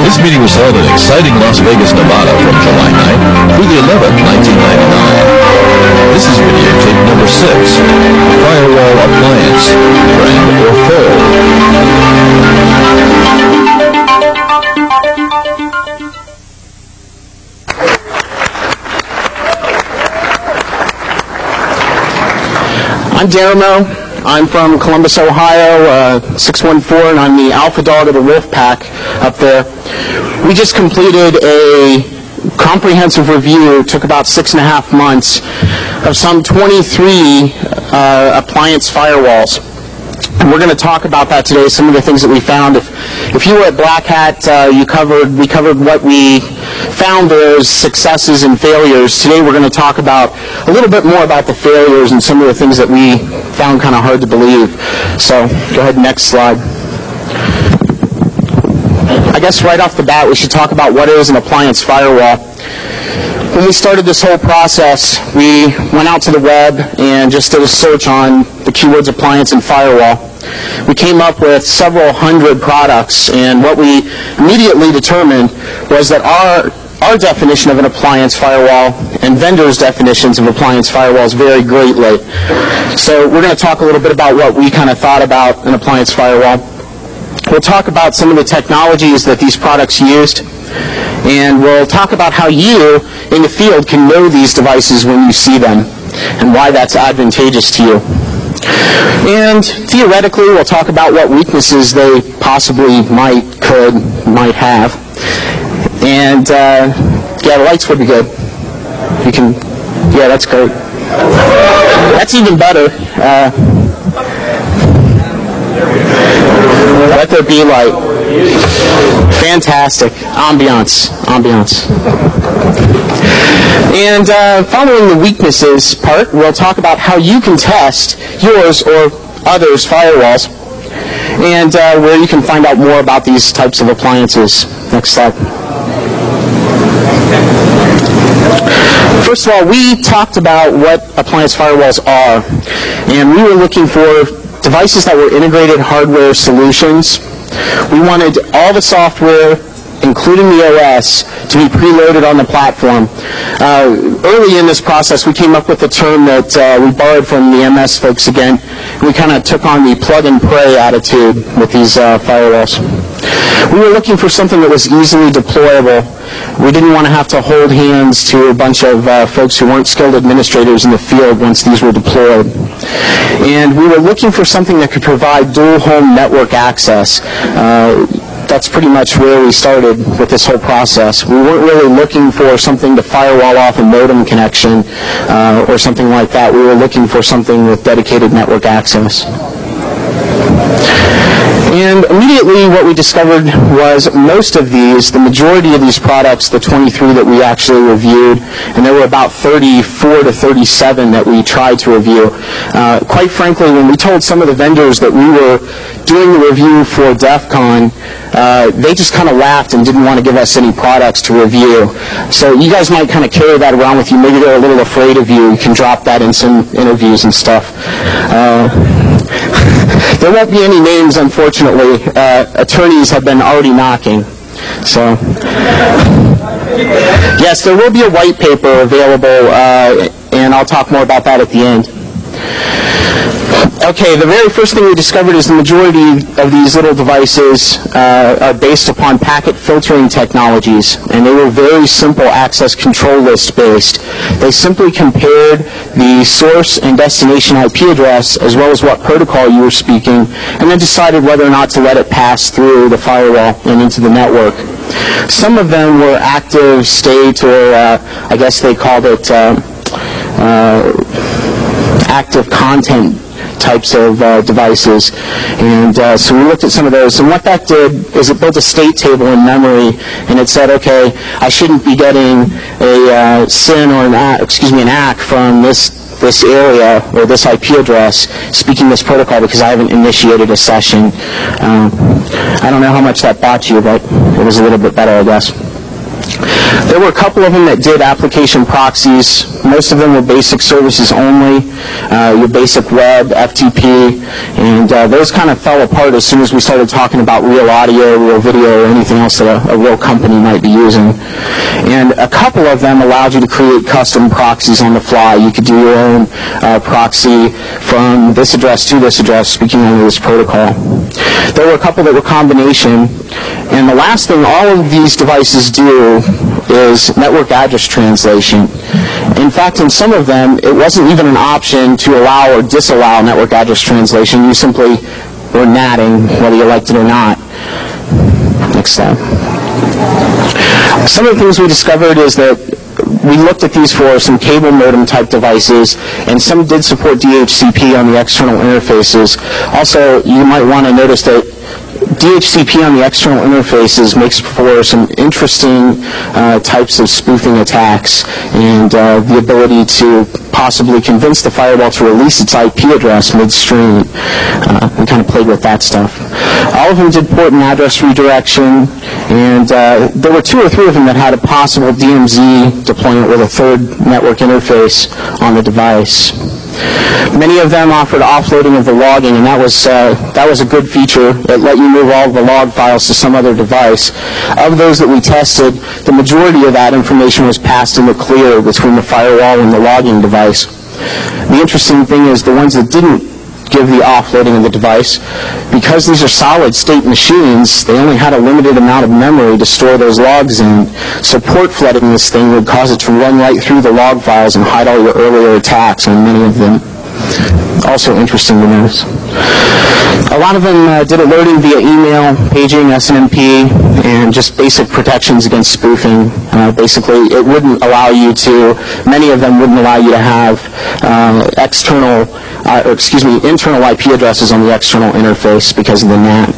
This meeting was held in exciting Las Vegas, Nevada from July 9th through the 11th, 1999. This is videotape number 6, Firewall Appliance, Friend or Foe. I'm Daramo. I'm from Columbus, Ohio, 614, and I'm the alpha dog of the wolf pack up there. We just completed a comprehensive review, took about 6.5 months, of some 23 appliance firewalls. And we're going to talk about that today, some of the things that we found. If you were at Black Hat, we covered what we found as successes and failures. Today we're going to talk about a little bit more about the failures and some of the things that we found kind of hard to believe. So go ahead, next slide. I guess right off the bat we should talk about what is an appliance firewall. When we started this whole process, we went out to the web and just did a search on the keywords appliance and firewall. We came up with several hundred products, and what we immediately determined was that our definition of an appliance firewall and vendors' definitions of appliance firewalls vary greatly. So we're going to talk a little bit about what we kind of thought about an appliance firewall. We'll talk about some of the technologies that these products used, and we'll talk about how you in the field can know these devices when you see them and why that's advantageous to you. And theoretically, we'll talk about what weaknesses they possibly might have. And yeah, the lights would be good. You can, yeah, that's great. That's even better. Let there be light. Fantastic. Ambiance. And following the weaknesses part, we'll talk about how you can test yours or others' firewalls, and where you can find out more about these types of appliances. Next slide. First of all, we talked about what appliance firewalls are, and we were looking for devices that were integrated hardware solutions. We wanted all the software, including the OS, to be preloaded on the platform. Early in this process, we came up with a term that we borrowed from the MS folks again. We kind of took on the plug-and-pray attitude with these firewalls. We were looking for something that was easily deployable. We didn't want to have to hold hands to a bunch of folks who weren't skilled administrators in the field once these were deployed. And we were looking for something that could provide dual home network access. That's pretty much where we started with this whole process. We weren't really looking for something to firewall off a modem connection or something like that. We were looking for something with dedicated network access. And immediately what we discovered was most of these, the majority of these products, the 23 that we actually reviewed, and there were about 34 to 37 that we tried to review. Quite frankly, when we told some of the vendors that we were doing the review for DEF CON, they just kind of laughed and didn't want to give us any products to review. So you guys might kind of carry that around with you. Maybe they're a little afraid of you. You can drop that in some interviews and stuff. There won't be any names, unfortunately. Attorneys have been already knocking. So, yes, there will be a white paper available, and I'll talk more about that at the end. Okay, the very first thing we discovered is the majority of these little devices are based upon packet filtering technologies, and they were very simple access control list based. They simply compared the source and destination IP address as well as what protocol you were speaking, and then decided whether or not to let it pass through the firewall and into the network. Some of them were active state, or I guess they called it active content types of devices, and so we looked at some of those, and what that did is it built a state table in memory, and it said, okay, I shouldn't be getting a SYN or an ACK from this area or this IP address speaking this protocol because I haven't initiated a session. I don't know how much that bought you, but it was a little bit better, I guess. There were a couple of them that did application proxies. Most of them were basic services only, your basic web, FTP, and those kind of fell apart as soon as we started talking about real audio, real video, or anything else that a real company might be using. And a couple of them allowed you to create custom proxies on the fly. You could do your own proxy from this address to this address, speaking under this protocol. There were a couple that were combination, and the last thing all of these devices do is network address translation. In fact, in some of them, it wasn't even an option to allow or disallow network address translation. You simply were NATing, whether you liked it or not. Next slide. Some of the things we discovered is that we looked at these for some cable modem type devices, and some did support DHCP on the external interfaces. Also, you might want to notice that DHCP on the external interfaces makes for some interesting types of spoofing attacks, and the ability to possibly convince the firewall to release its IP address midstream. We kind of played with that stuff. All of them did port and address redirection, and there were 2 or 3 of them that had a possible DMZ deployment with a third network interface on the device. Many of them offered offloading of the logging, and that was a good feature. It let you move all of the log files to some other device. Of those that we tested, the majority of that information was passed in the clear between the firewall and the logging device. The interesting thing is the ones that didn't give the offloading of the device, because these are solid-state machines, they only had a limited amount of memory to store those logs in. So port flooding this thing would cause it to run right through the log files and hide all your earlier attacks on many of them. Also interesting to notice. A lot of them did alerting via email, paging, SNMP, and just basic protections against spoofing. Basically, it wouldn't allow you to, many of them wouldn't allow you to have internal IP addresses on the external interface because of the NAT.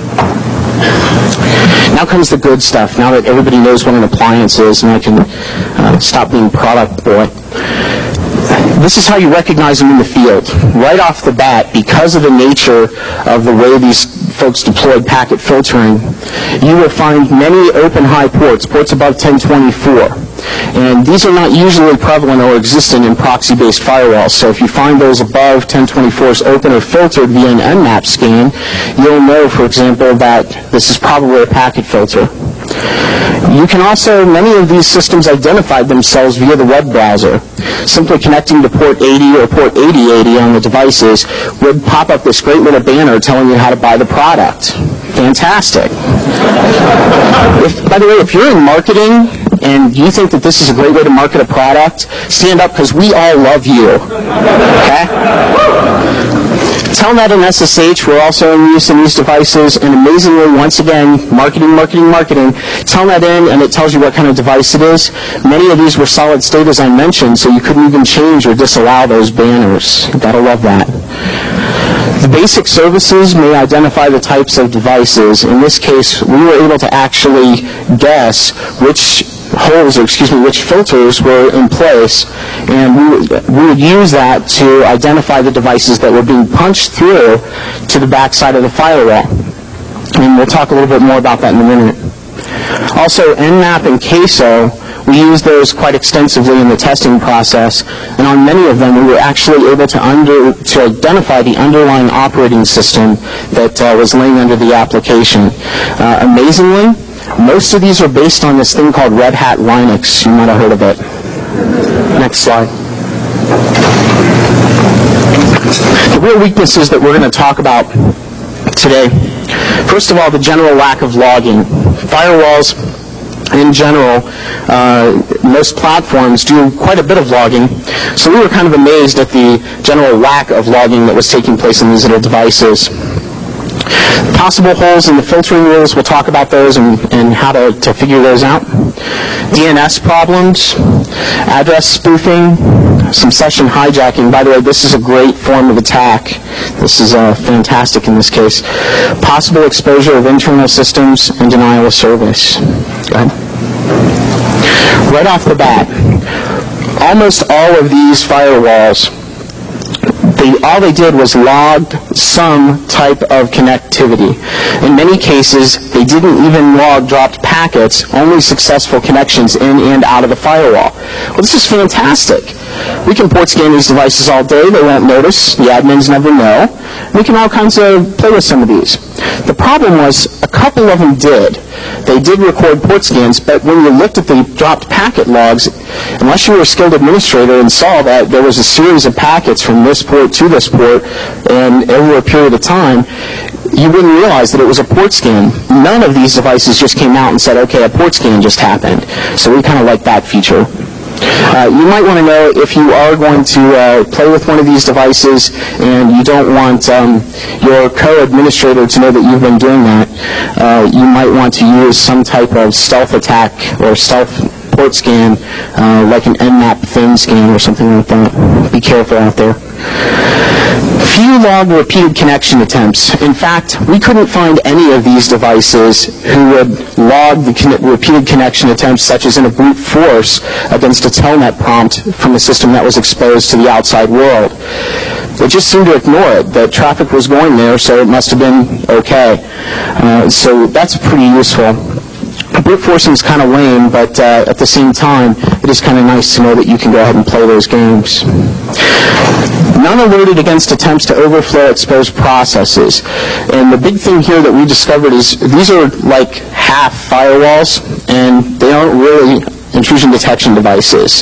Now comes the good stuff. Now that everybody knows what an appliance is, and I can stop being product boy. This is how you recognize them in the field. Right off the bat, because of the nature of the way these folks deployed packet filtering, you will find many open high ports above 1024. And these are not usually prevalent or existent in proxy-based firewalls. So if you find those above 1024s open or filtered via an Nmap scan, you'll know, for example, that this is probably a packet filter. You can also, many of these systems identified themselves via the web browser. Simply connecting to port 80 or port 8080 on the devices would pop up this great little banner telling you how to buy the product. Fantastic. By the way, if you're in marketing and you think that this is a great way to market a product, stand up because we all love you. Okay? Telnet and SSH were also in use in these devices, and amazingly, once again, marketing. Telnet in, and it tells you what kind of device it is. Many of these were solid state, as I mentioned, so you couldn't even change or disallow those banners. You gotta love that. The basic services may identify the types of devices. In this case, we were able to actually guess which which filters were in place, and we would use that to identify the devices that were being punched through to the backside of the firewall. And we'll talk a little bit more about that in a minute. Also, Nmap and Queso, we used those quite extensively in the testing process, and on many of them we were actually able to identify the underlying operating system that was laying under the application. Amazingly, most of these are based on this thing called Red Hat Linux. You might have heard of it. Next slide. The real weaknesses that we're going to talk about today. First of all, the general lack of logging. Firewalls, in general, most platforms do quite a bit of logging. So we were kind of amazed at the general lack of logging that was taking place in these little devices. Possible holes in the filtering rules, we'll talk about those and how to figure those out. DNS problems, address spoofing, some session hijacking. By the way, this is a great form of attack. This is fantastic in this case. Possible exposure of internal systems and denial of service. Go ahead. Right off the bat, almost all of these firewalls all they did was logged some type of connectivity. In many cases, they didn't even log dropped packets, only successful connections in and out of the firewall. Well, this is fantastic. We can port scan these devices all day. They won't notice. The admins never know. We can all kinds of play with some of these. The problem was a couple of them did. They did record port scans, but when you looked at the dropped packet logs, unless you were a skilled administrator and saw that there was a series of packets from this port to this port and over a period of time, you wouldn't realize that it was a port scan. None of these devices just came out and said, okay, a port scan just happened. So we kind of like that feature. You might want to know if you are going to play with one of these devices and you don't want your co-administrator to know that you've been doing that, you might want to use some type of stealth attack or stealth port scan, like an Nmap thin scan or something like that. Be careful out there. Few logged repeated connection attempts. In fact, we couldn't find any of these devices who would log the repeated connection attempts, such as in a brute force against a telnet prompt from a system that was exposed to the outside world. They just seemed to ignore it. The traffic was going there, so it must have been okay. So that's pretty useful. Brute forcing is kind of lame, but at the same time, it is kind of nice to know that you can go ahead and play those games. None alerted against attempts to overflow exposed processes. And the big thing here that we discovered is these are like half firewalls, and they aren't really intrusion detection devices.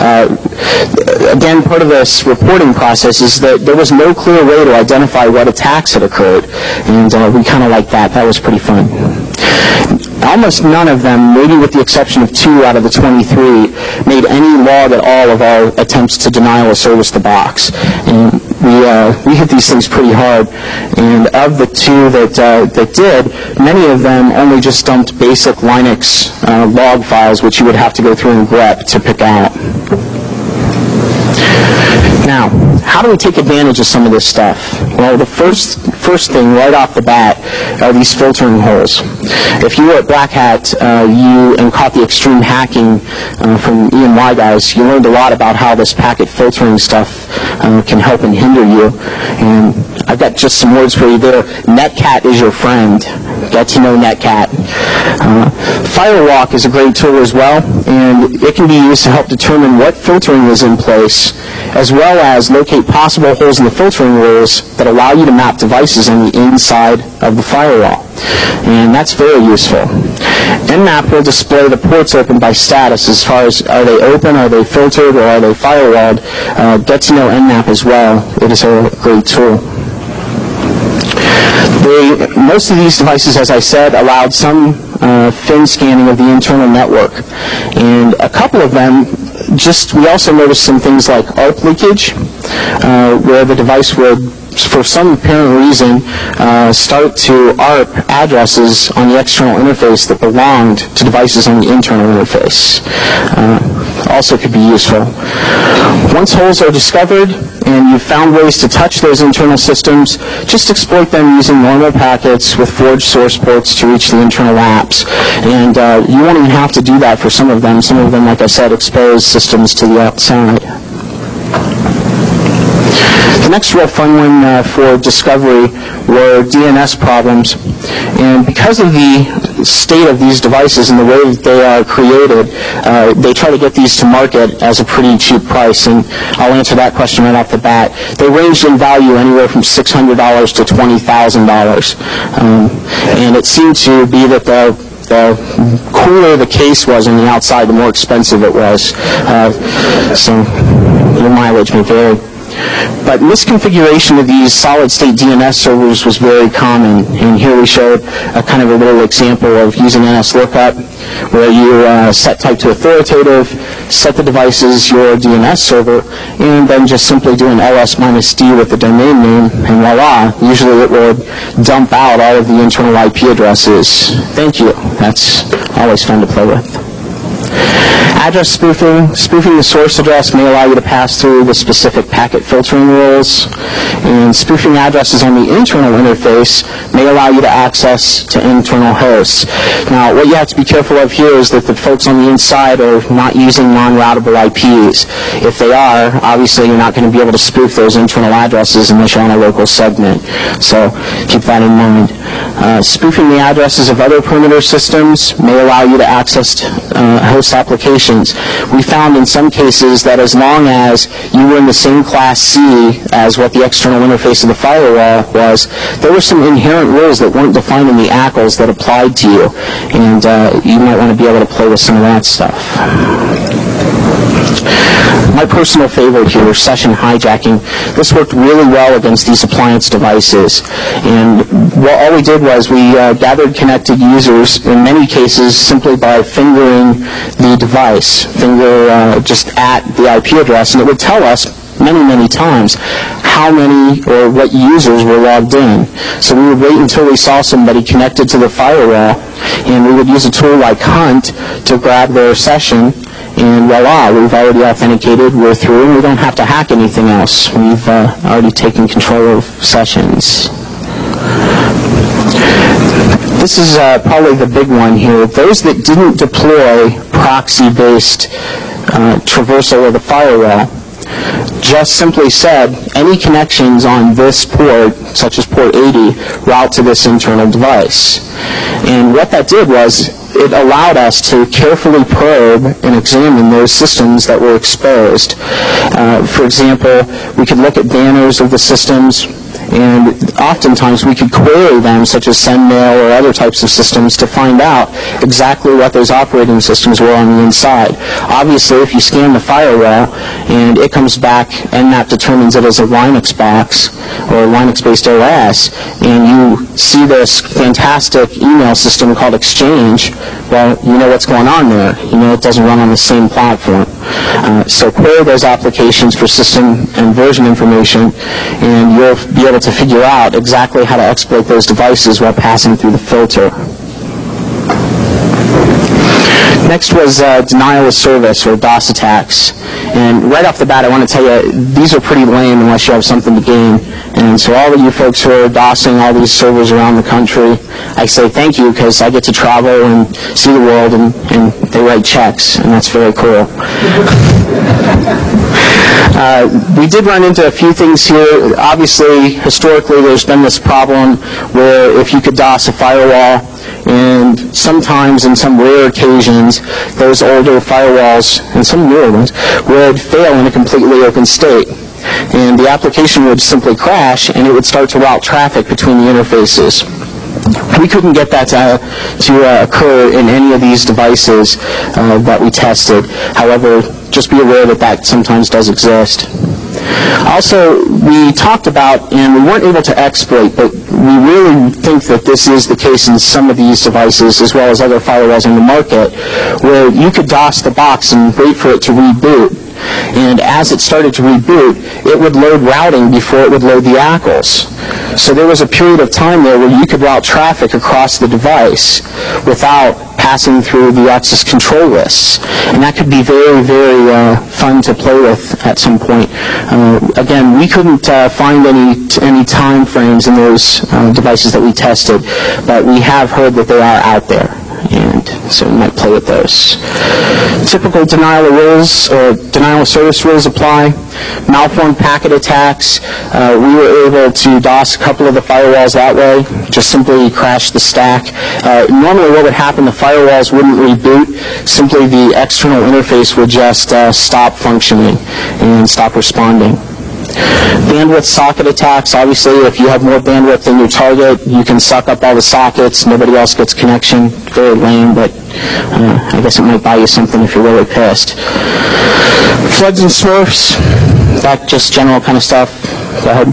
Again, part of this reporting process is that there was no clear way to identify what attacks had occurred, and we kind of liked that. That was pretty fun. Almost none of them, maybe with the exception of 2 out of the 23, made any log at all of our attempts to denial of service the box. And we hit these things pretty hard. And of the 2 that did, many of them only just dumped basic Linux log files, which you would have to go through and grep to pick out. Now, how do we take advantage of some of this stuff? Well, the first thing right off the bat are these filtering holes. If you were at Black Hat and caught the extreme hacking from E&Y guys, you learned a lot about how this packet filtering stuff can help and hinder you. And I've got just some words for you there. Netcat is your friend. Get to know Netcat. Firewalk is a great tool as well, and it can be used to help determine what filtering is in place, as well as locate possible holes in the filtering rules that allow you to map devices on the inside of the firewall. And that's very useful. Nmap will display the ports open by status as far as are they open, are they filtered, or are they firewalled. Get to know Nmap as well. It is a great tool. Most of these devices, as I said, allowed some fin scanning of the internal network. And a couple of them, we also noticed some things like ARP leakage, where the device would, for some apparent reason, start to ARP addresses on the external interface that belonged to devices on the internal interface. Also could be useful. Once holes are discovered and you've found ways to touch those internal systems, just exploit them using normal packets with forged source ports to reach the internal apps. And you won't even have to do that for some of them. Some of them, like I said, expose systems to the outside. The next real fun one for discovery were DNS problems. And because of the state of these devices and the way that they are created, they try to get these to market as a pretty cheap price. And I'll answer that question right off the bat. They ranged in value anywhere from $600 to $20,000. And it seemed to be that the cooler the case was on the outside, the more expensive it was. So your mileage may vary. But misconfiguration of these solid-state DNS servers was very common, and here we showed a kind of a little example of using NSLookup, where you set type to authoritative, set the device as your DNS server, and then just simply do an ls-d with the domain name, and voila, usually it would dump out all of the internal IP addresses. Thank you. That's always fun to play with. Address spoofing. Spoofing the source address may allow you to pass through the specific packet filtering rules. And spoofing addresses on the internal interface may allow you to access to internal hosts. Now, what you have to be careful of here is that the folks on the inside are not using non-routable IPs. If they are, obviously you're not going to be able to spoof those internal addresses unless you're on a local segment. So keep that in mind. Spoofing the addresses of other perimeter systems may allow you to access host applications. We found in some cases that as long as you were in the same class C as what the external interface of the firewall was, there were some inherent rules that weren't defined in the ACLs that applied to you, and you might want to be able to play with some of that stuff. My personal favorite here, session hijacking. This worked really well against these appliance devices. And all we did was we gathered connected users, in many cases, simply by fingering the device, just at the IP address, and it would tell us many, many times how many or what users were logged in. So we would wait until we saw somebody connected to the firewall, and we would use a tool like Hunt to grab their session, and voila, we've already authenticated, we're through, and we don't have to hack anything else. We've already taken control of sessions. This is probably the big one here. Those that didn't deploy proxy-based traversal of the firewall just simply said, any connections on this port, such as port 80, route to this internal device. And what that did was it allowed us to carefully probe and examine those systems that were exposed. For example, we could look at banners of the systems, and oftentimes we could query them, such as SendMail or other types of systems, to find out exactly what those operating systems were on the inside. Obviously, if you scan the firewall and it comes back, Nmap determines it as a Linux box or a Linux-based OS, and you see this fantastic email system called Exchange, well, you know what's going on there. You know it doesn't run on the same platform. So query those applications for system and version information, and you'll be able to figure out exactly how to exploit those devices while passing through the filter. Next was denial of service, or DOS attacks. And right off the bat, I want to tell you, these are pretty lame unless you have something to gain. And so all of you folks who are DOSing all these servers around the country, I say thank you, because I get to travel and see the world, and they write checks, and that's very cool. We did run into a few things here. Obviously, historically, there's been this problem where if you could DOS a firewall, and sometimes, in some rare occasions, those older firewalls, and some newer ones, would fail in a completely open state. And the application would simply crash, and it would start to route traffic between the interfaces. We couldn't get that to occur in any of these devices that we tested. However, just be aware that that sometimes does exist. Also, we talked about, and we weren't able to exploit, but we really think that this is the case in some of these devices, as well as other firewalls in the market, where you could DOS the box and wait for it to reboot. And as it started to reboot, it would load routing before it would load the ACLs. So there was a period of time there where you could route traffic across the device without passing through the access control lists. And that could be very, very fun to play with at some point. Again, we couldn't find any time frames in those devices that we tested, but we have heard that they are out there. And so we might play with those. Typical denial of rules or denial of service rules apply. Malformed packet attacks. We were able to DOS a couple of the firewalls that way, just simply crash the stack. Normally what would happen, the firewalls wouldn't reboot. Simply the external interface would just stop functioning and stop responding. Bandwidth socket attacks. Obviously, if you have more bandwidth than your target, you can suck up all the sockets. Nobody else gets connection. Very lame, but I guess it might buy you something if you're really pissed. Floods and smurfs. That just general kind of stuff. Go ahead.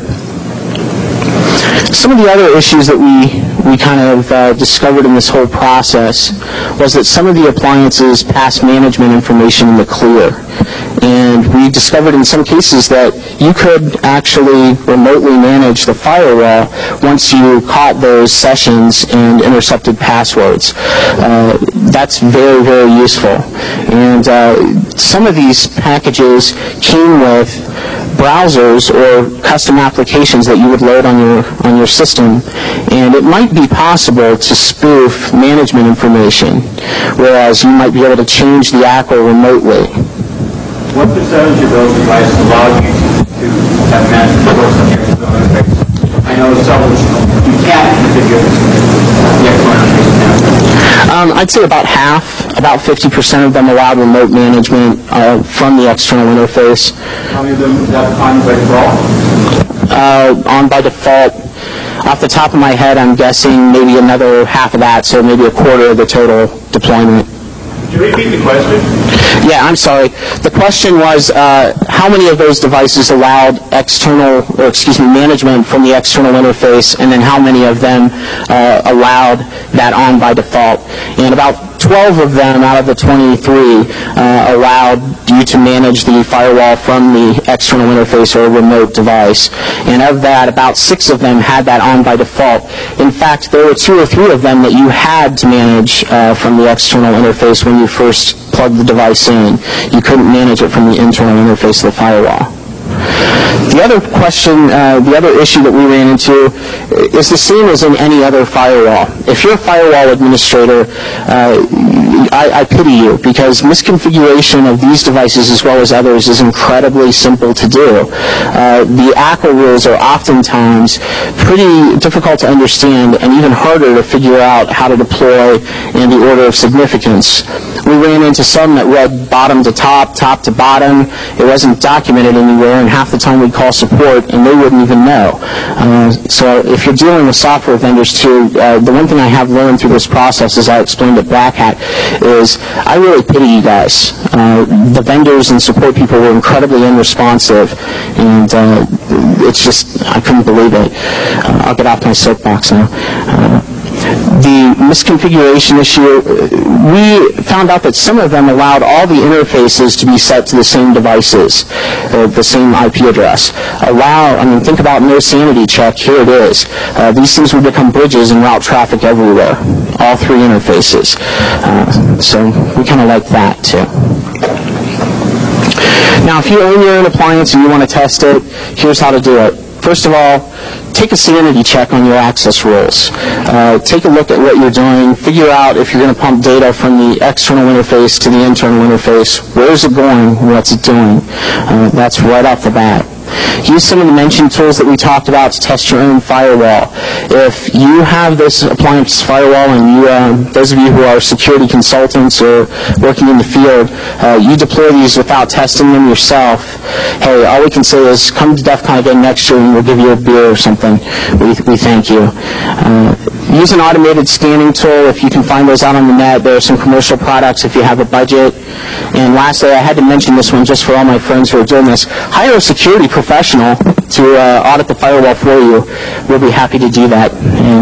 Some of the other issues that we kind of discovered in this whole process was that some of the appliances pass management information in the clear. And we discovered in some cases that you could actually remotely manage the firewall once you caught those sessions and intercepted passwords. That's very, very useful. And some of these packages came with browsers or custom applications that you would load on your system, and it might be possible to spoof management information, whereas you might be able to change the ACL remotely. What percentage of those devices allow you to have management work on your external interface? I know several you can't configure the external interface now. I'd say about half, about 50% of them allow remote management from the external interface. How many of them is that on by default? On by default, off the top of my head, I'm guessing maybe another half of that, so maybe a quarter of the total deployment. Could you repeat the question? Yeah, I'm sorry. The question was how many of those devices allowed management from the external interface, and then how many of them allowed that on by default. And about 12 of them out of the 23 allowed you to manage the firewall from the external interface or a remote device. And of that, about 6 of them had that on by default. In fact, there were 2 or 3 of them that you had to manage from the external interface when you first plugged the device in. You couldn't manage it from the internal interface of the firewall. The other question, the other issue that we ran into is the same as in any other firewall. If you're a firewall administrator, I pity you, because misconfiguration of these devices as well as others is incredibly simple to do. The ACL rules are oftentimes pretty difficult to understand and even harder to figure out how to deploy in the order of significance. We ran into some that read bottom to top, top to bottom. It wasn't documented anywhere, and half the time we'd call support and they wouldn't even know. So if you're dealing with software vendors too, the one thing I have learned through this process, as I explained at Black Hat, is I really pity you guys. The vendors and support people were incredibly unresponsive, and it's just, I couldn't believe it. I'll get off my soapbox now. The misconfiguration issue, we found out that some of them allowed all the interfaces to be set to the same devices, the same IP address. Think about no sanity check, here it is. These things would become bridges and route traffic everywhere, all 3 interfaces. So we kind of like that too. Now, if you own your own appliance and you want to test it, here's how to do it. First of all, take a sanity check on your access rules. Take a look at what you're doing. Figure out if you're going to pump data from the external interface to the internal interface. Where is it going? What's it doing? That's right off the bat. Use some of the mentioned tools that we talked about to test your own firewall. If you have this appliance firewall, and those of you who are security consultants or working in the field, you deploy these without testing them yourself, hey, all we can say is come to DEF CON again next year and we'll give you a beer or something. We thank you. Use an automated scanning tool if you can find those out on the net. There are some commercial products if you have a budget. And lastly, I had to mention this one just for all my friends who are doing this. Hire a security professional to audit the firewall for you. We'll be happy to do that.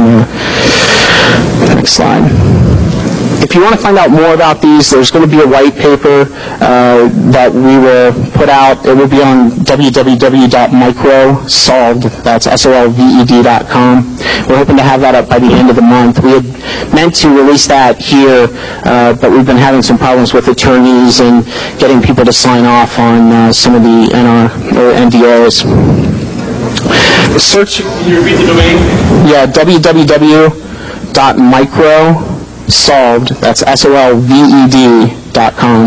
And, next slide. If you want to find out more about these, there's going to be a white paper that we will put out. It will be on www.microsolved, that's solved.com. We're hoping to have that up by the end of the month. We had meant to release that here, but we've been having some problems with attorneys and getting people to sign off on some of the NDAs. Search. Can you repeat the domain? Yeah, www.microsolved, that's solved.com.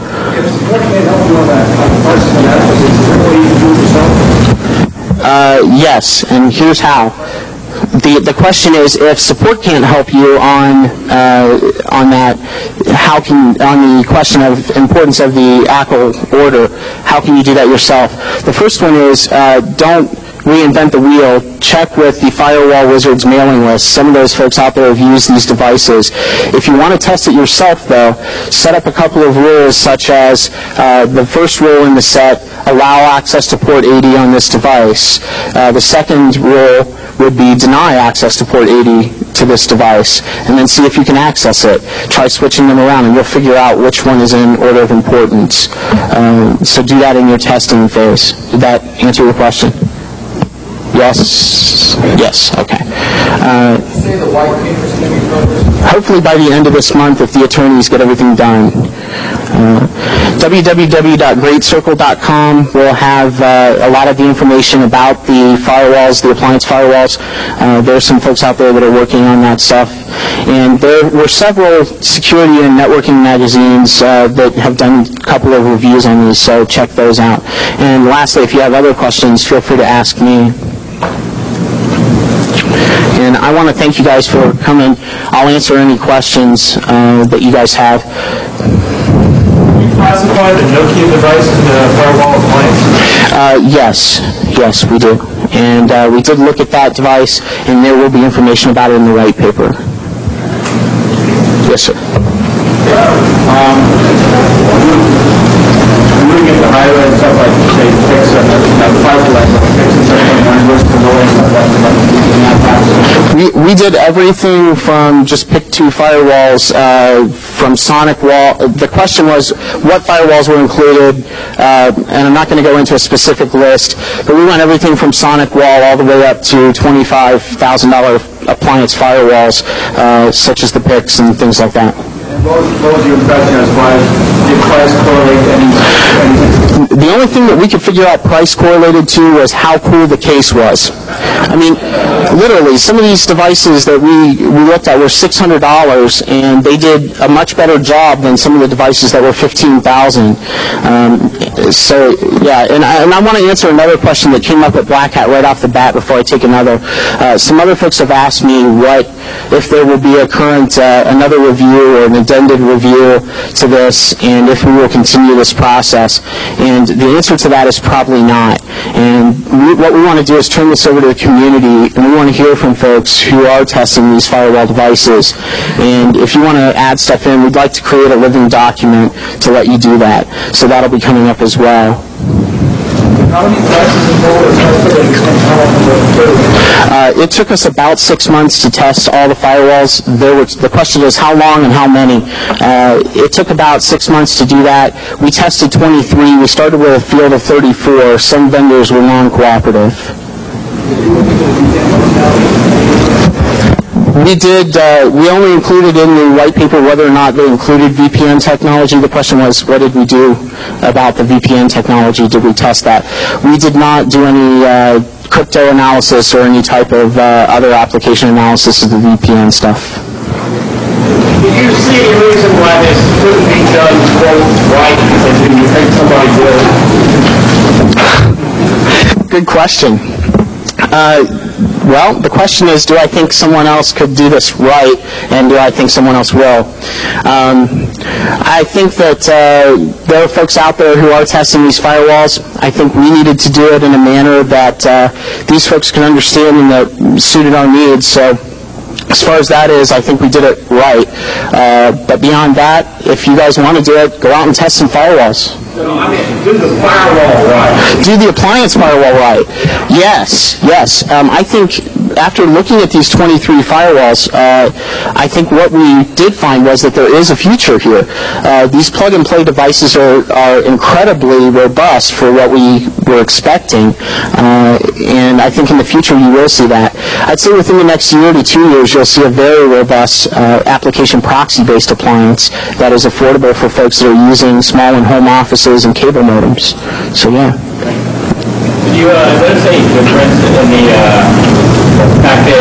Yes, and here's how. The question is, if support can't help you on that, how can, on the question of importance of the ACL order, how can you do that yourself? The first one is don't reinvent the wheel. Check with the Firewall Wizards mailing list. Some of those folks out there have used these devices. If you want to test it yourself, though, set up a couple of rules, such as the first rule in the set, allow access to port 80 on this device. The second rule would be deny access to port 80 to this device, and then see if you can access it. Try switching them around, and you'll figure out which one is in order of importance. So do that in your testing phase. Did that answer your question? Yes? Yes, okay. Say the white paper's going to be published? Hopefully by the end of this month, if the attorneys get everything done. www.greatcircle.com will have a lot of the information about the firewalls, the appliance firewalls. There are some folks out there that are working on that stuff. And there were several security and networking magazines that have done a couple of reviews on these, so check those out. And lastly, if you have other questions, feel free to ask me. And I want to thank you guys for coming. I'll answer any questions that you guys have. You classify the Nokia device as a firewall appliance? Yes, we do. And we did look at that device, and there will be information about it in the white paper. Yes, sir. We get the highlight and stuff like, say, fix and firewall, fix and stuff like one versus the low end stuff like We did everything from just pick two firewalls from Sonic Wall. The question was what firewalls were included, and I'm not going to go into a specific list, but we went everything from Sonic Wall all the way up to $25,000 appliance firewalls, such as the PICs and things like that. What was your impression as far as the price correlate anything? The only thing that we could figure out price correlated to was how cool the case was. I mean, literally, some of these devices that we looked at were $600, and they did a much better job than some of the devices that were $15,000. So, yeah, and I want to answer another question that came up at Black Hat right off the bat before I take another. Some other folks have asked me what if there will be a current, another review or an addendum review to this, and if we will continue this process. And the answer to that is probably not. And what we want to do is turn this over to the community, and we want to hear from folks who are testing these firewall devices. And if you want to add stuff in, we'd like to create a living document to let you do that. So that'll be coming up as well. How many devices in total is tested and how long was it? It took us about 6 months to test all the firewalls. The question is how long and how many. It took about 6 months to do that. We tested 23. We started with a field of 34. Some vendors were non-cooperative. We only included in the white paper whether or not they included VPN technology. The question was, what did we do about the VPN technology? Did we test that? We did not do any crypto analysis or any type of other application analysis of the VPN stuff. Did you see any reason why this couldn't be done, quote, right, and do you think somebody will? Good question. Well, the question is, do I think someone else could do this right, and do I think someone else will? I think that there are folks out there who are testing these firewalls. I think we needed to do it in a manner that these folks can understand and that suited our needs. So as far as that is, I think we did it right. But beyond that, if you guys want to do it, go out and test some firewalls. No, I mean, do the firewall right. Do the appliance firewall right. Yes. I think after looking at these 23 firewalls, I think what we did find was that there is a future here. These plug-and-play devices are incredibly robust for what we were expecting, and I think in the future you will see that. I'd say within the next year to 2 years you'll see a very robust application proxy-based appliance that is affordable for folks that are using small and home offices and cable modems. So yeah. Did you notice any difference in the packet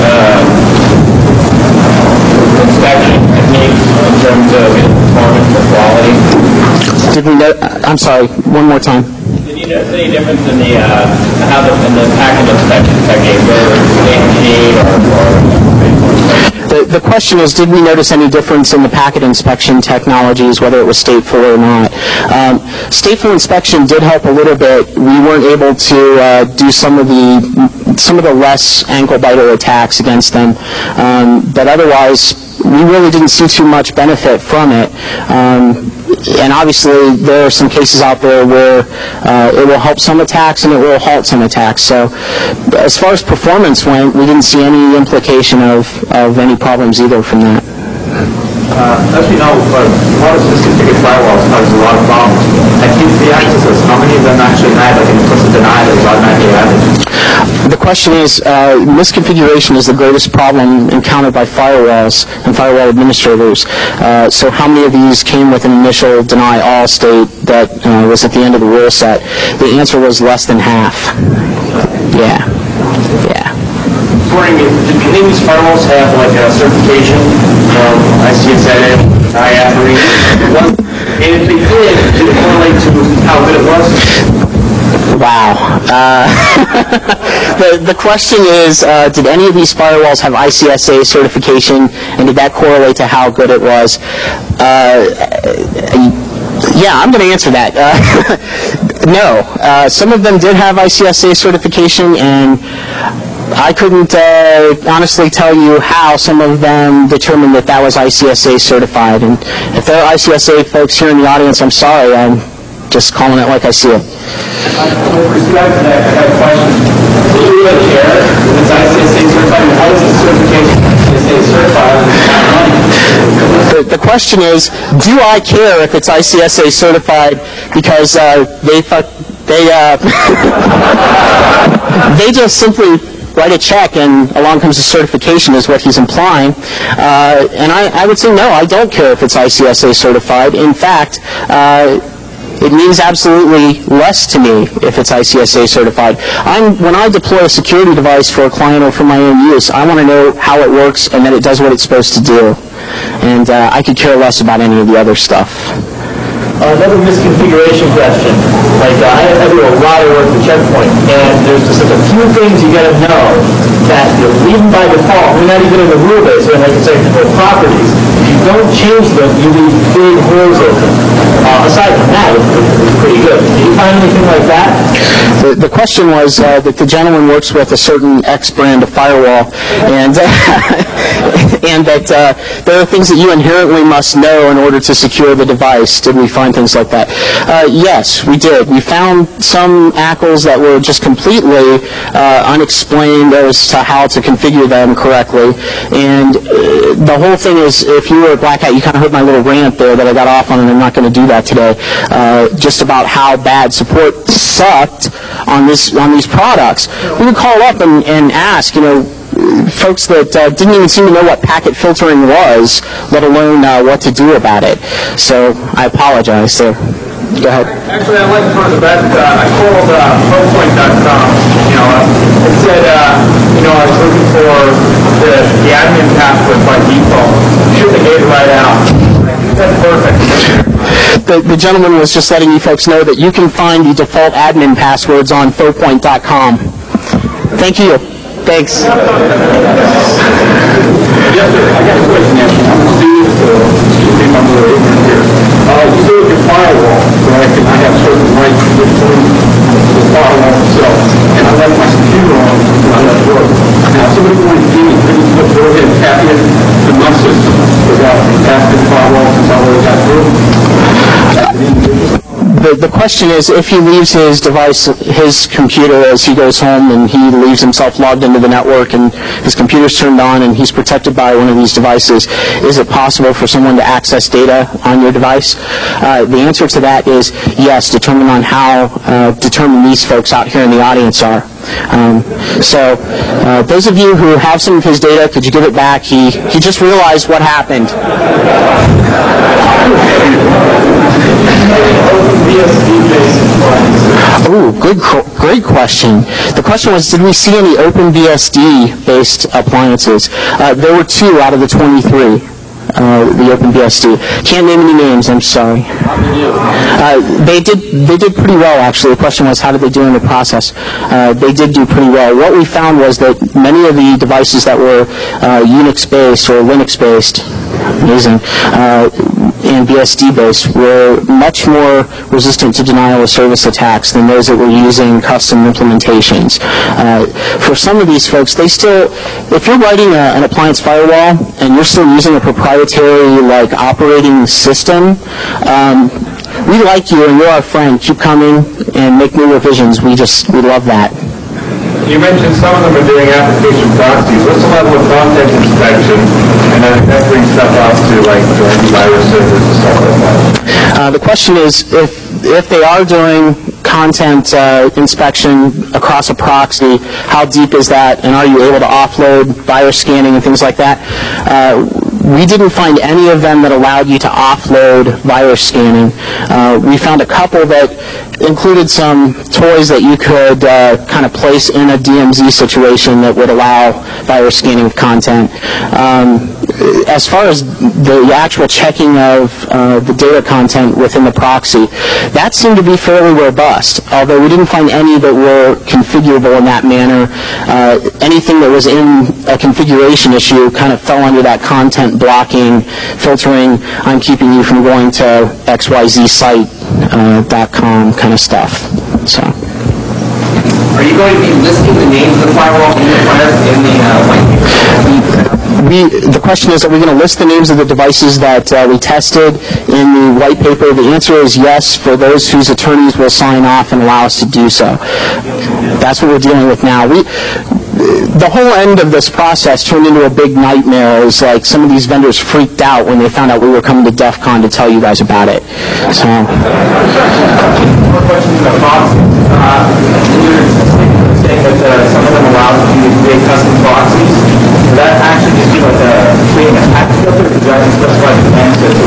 inspection techniques in terms of performance or quality? Did we know? I'm sorry. One more time. Did you notice any difference in the how the packet inspection technique, whether it's state sheet or The question is, did we notice any difference in the packet inspection technologies, whether it was stateful or not? Stateful inspection did help a little bit. We weren't able to do some of the less ankle biter attacks against them, but otherwise, we really didn't see too much benefit from it. and obviously there are some cases out there where it will help some attacks and it will halt some attacks. So as far as performance went, we didn't see any implication of any problems either from that. As we know, a lot of sophisticated firewalls cause a lot of problems. At the accesses, how many of them actually had like an implicit deny that was automatically added? The question is, misconfiguration is the greatest problem encountered by firewalls and firewall administrators. So how many of these came with an initial deny all state that was at the end of the rule set? The answer was less than half. Yeah. Wondering, did any of these firewalls have like a certification from ICSA, IAPRI? And if they did it correlate to how good it was? Wow. The question is, did any of these firewalls have ICSA certification, and did that correlate to how good it was? Yeah, I'm going to answer that. No. Some of them did have ICSA certification, and I couldn't honestly tell you how some of them determined that that was ICSA certified. And if there are ICSA folks here in the audience, I'm sorry. I'm just calling it like I see it. With respect to that, I have a question. Do you really care if it's ICSA certified? How is the certification ICSA certified and it's not running? The question is, do I care if it's ICSA certified because they just simply write a check and along comes a certification is what he's implying. And I would say no, I don't care if it's ICSA certified. In fact, it means absolutely less to me if it's ICSA certified. When I deploy a security device for a client or for my own use, I want to know how it works and that it does what it's supposed to do. And I could care less about any of the other stuff. Another misconfiguration question. Like, I do a lot of work with Checkpoint, and there's just like a few things you got to know that you're leaving by default. We're not even in the rule base, so I can say for properties. If you don't change them, you leave big holes open. Aside from that, it's pretty good. Did you find anything like that? The question was that the gentleman works with a certain X brand of firewall, and and that there are things that you inherently must know in order to secure the device. Did we find things like that? Yes, we did. We found some ACLs that were just completely unexplained as to how to configure them correctly. And the whole thing is, if you were a Black Hat, you kind of heard my little rant there that I got off on, and I'm not going to do that today, just about how bad support sucked on these products. We would call up and ask, folks that didn't even seem to know what packet filtering was, let alone what to do about it. So I apologize there. Go ahead. Actually, I'd like to talk about I called ProPoint.com. It said, I was looking for the admin password by default. Should have gave it right out. That's perfect. The gentleman was just letting you folks know that you can find the default admin passwords on ProPoint.com. Thank you. Thanks. Yes, sir. I got a question, actually. I'm Steve. Excuse me if I'm a little ignorant here. You say with your firewall, right, and I have certain rights between the firewall itself, and I left my computer on when I left work. Now, somebody going to give me go ahead and tap into my system without tapping the firewall since I already got through. The question is, if he leaves his device, his computer, as he goes home and he leaves himself logged into the network and his computer's turned on and he's protected by one of these devices, is it possible for someone to access data on your device? The answer to that is yes, depending on how determined these folks out here in the audience are. So those of you who have some of his data, could you give it back? He just realized what happened. Oh, great question. The question was, did we see any OpenBSD-based appliances? There were 2 out of the 23. The OpenBSD. Can't name any names, I'm sorry. They did pretty well, actually. The question was, how did they do in the process? They did do pretty well. What we found was that many of the devices that were Unix-based or Linux-based Amazing. And BSD-based were much more resistant to denial of service attacks than those that were using custom implementations. For some of these folks, they still, if you're writing an appliance firewall and you're still using a proprietary like operating system, we like you and you're our friend. Keep coming and make new revisions. We love that. You mentioned some of them are doing application proxies. What's the level of content inspection? And then that brings stuff out to like the antivirus servers and stuff like that. The question is, if they are doing content inspection across a proxy, how deep is that, and are you able to offload virus scanning and things like that? We didn't find any of them that allowed you to offload virus scanning. We found a couple that included some toys that you could kind of place in a DMZ situation that would allow virus scanning of content. As far as the actual checking of the data content within the proxy, that seemed to be fairly robust, although we didn't find any that were configurable in that manner. Anything that was in a configuration issue kind of fell under that content blocking, filtering, I'm keeping you from going to xyzsite.com kind of stuff. So. Are you going to be listing the names of the firewall in the white paper? The question is, are we going to list the names of the devices that we tested in the white paper? The answer is yes, for those whose attorneys will sign off and allow us to do so. That's what we're dealing with now. The whole end of this process turned into a big nightmare. It was like some of these vendors freaked out when they found out we were coming to DEF CON to tell you guys about it. So. More questions about proxies. You're saying that some of them allow you to create custom proxies. Does that actually just be like creating a packet filter, or does that specify commands that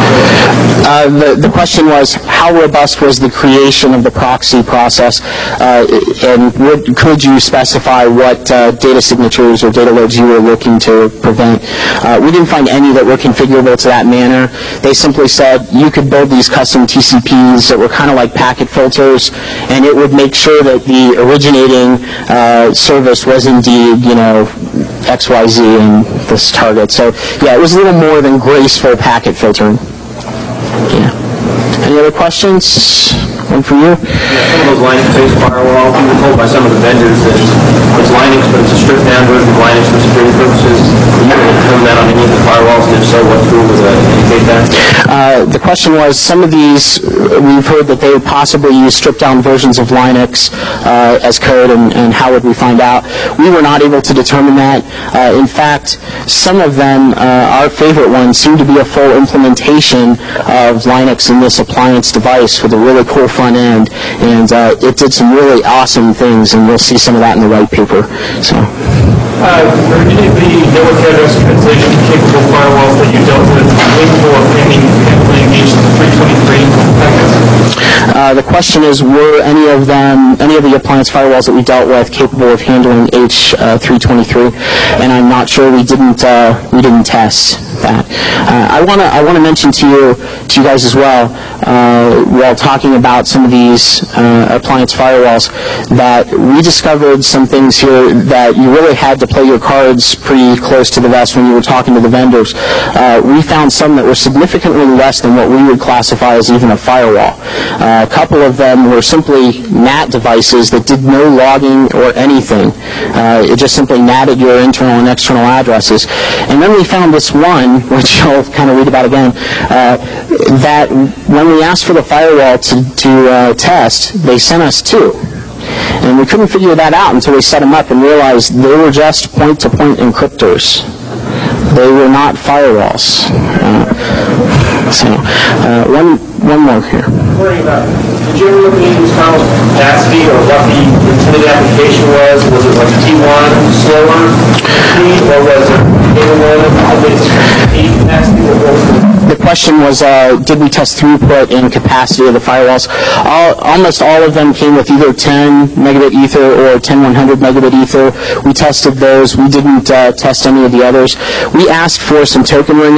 the question was, how robust was the creation of the proxy process, and could you specify what data signatures or data loads you were looking to prevent? We didn't find any that were configurable to that manner. They simply said you could build these custom TCPs that were kind of like packet filters, and it would make sure that the originating service was indeed, XYZ and this target. So, yeah, it was a little more than graceful packet filtering. Yeah. Any other questions? One for you? Yeah, some of those Linux-based firewalls, we were told by some of the vendors that it's Linux, but it's a stripped-down version of Linux for security purposes. Are you able to confirm that on any of the firewalls, and if so, what tool would indicate that? The question was, some of these, we've heard that they would possibly use stripped-down versions of Linux as code, and how would we find out? We were not able to determine that. In fact, some of them, our favorite ones, seem to be a full implementation of Linux in this appliance device with a really cool front end, and it did some really awesome things, and we'll see some of that in the white paper. So. Are any of the network address translation capable firewalls that you dealt with capable of handling H323 packets? The question is, were any of the appliance firewalls that we dealt with capable of handling H323? And I'm not sure. We didn't test that. I want to mention to you guys as well, while talking about some of these appliance firewalls, that we discovered some things here that you really had to play your cards pretty close to the vest when you were talking to the vendors. We found some that were significantly less than what we would classify as even a firewall. A couple of them were simply NAT devices that did no logging or anything. It just simply NATted your internal and external addresses. And then we found this one, which you'll kind of read about again, that when we asked for the firewall to test, they sent us two. And we couldn't figure that out until we set them up and realized they were just point-to-point encryptors. They were not firewalls. One more here. Did you ever look at any internal capacity or what the intended application was? Was it like T1 slower speed, or was it capacity? The question was, did we test throughput and capacity of the firewalls? Almost all of them came with either 10 megabit ether or 10100 megabit ether. We tested those. We didn't test any of the others. We asked for some token ring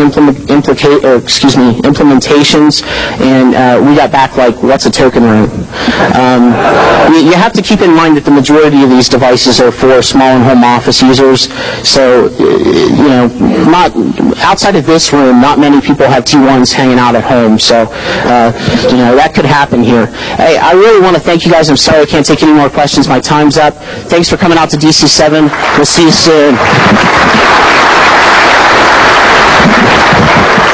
implementations, and we got back like, what's a token ring? you have to keep in mind that the majority of these devices are for small and home office users. So, not outside of this room, not many people have T1s hanging out at home. So, that could happen here. Hey, I really want to thank you guys. I'm sorry I can't take any more questions. My time's up. Thanks for coming out to DC7. We'll see you soon.